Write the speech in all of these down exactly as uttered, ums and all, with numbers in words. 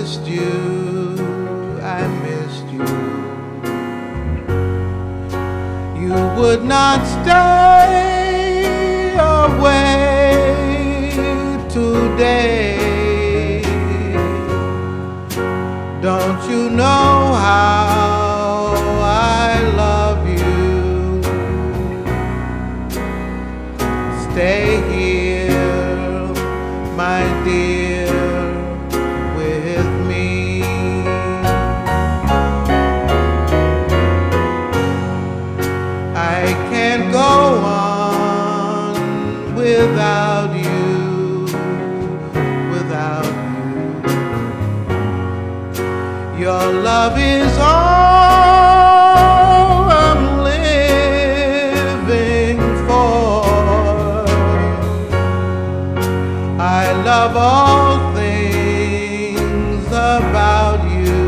missed you, I missed you. You would not stay away today. Don't you know how I love you? Stay here, my dear, with me. I can't go on without you, without you. Your love is all I'm living for. I love all things about you.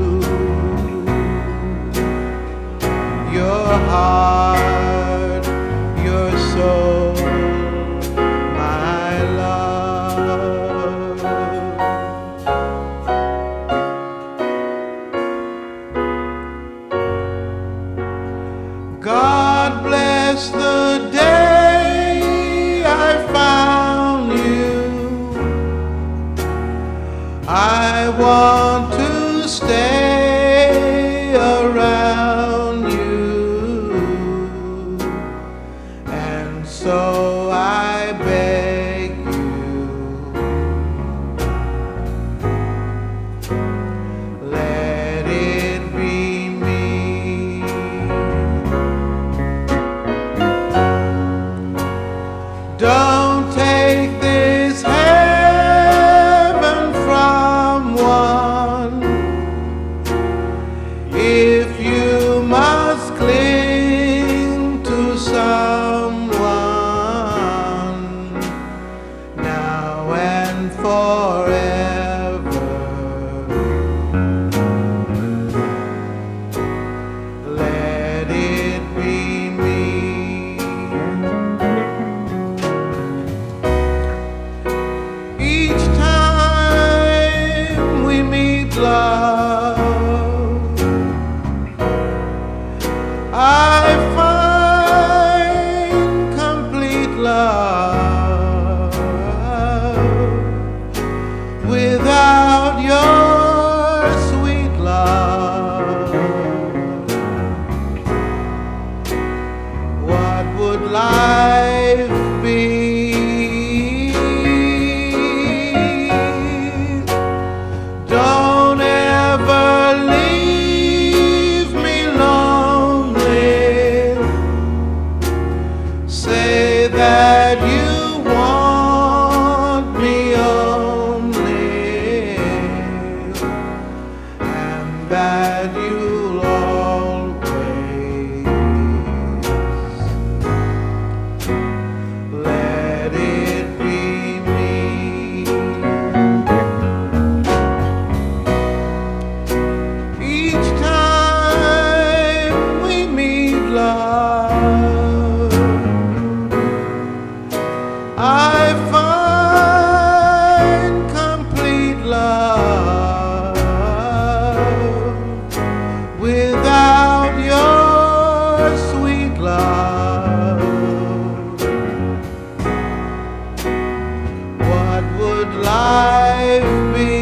Your heart, your soul, my love. God bless the day I found you. I want to stay around you, and so I beg you, let it be me. Don't take this heaven from one. If you must cling to someone now and forever, let it be me. Each time we meet, love, I find complete love. Without your sweet love, what would life be? Don't ever leave me lonely. Say that you want me only, and that you'll always let it be me. Each time we meet, love, I find complete love. Without your sweet love, what would life be?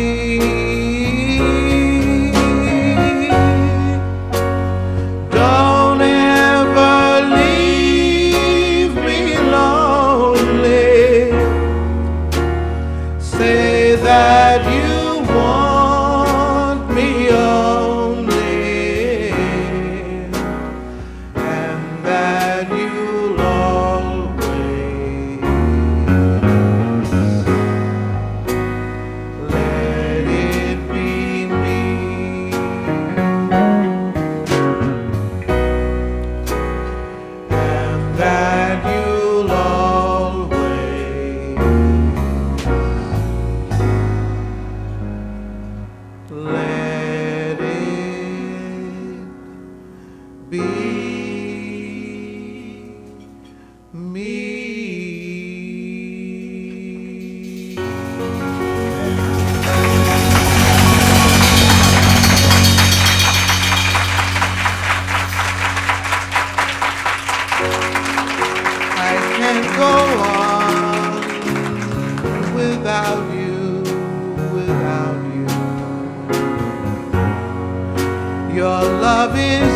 Don't ever leave me lonely. Say that you want me only, and that you'll always let it be me. And that you'll always let it be me. love in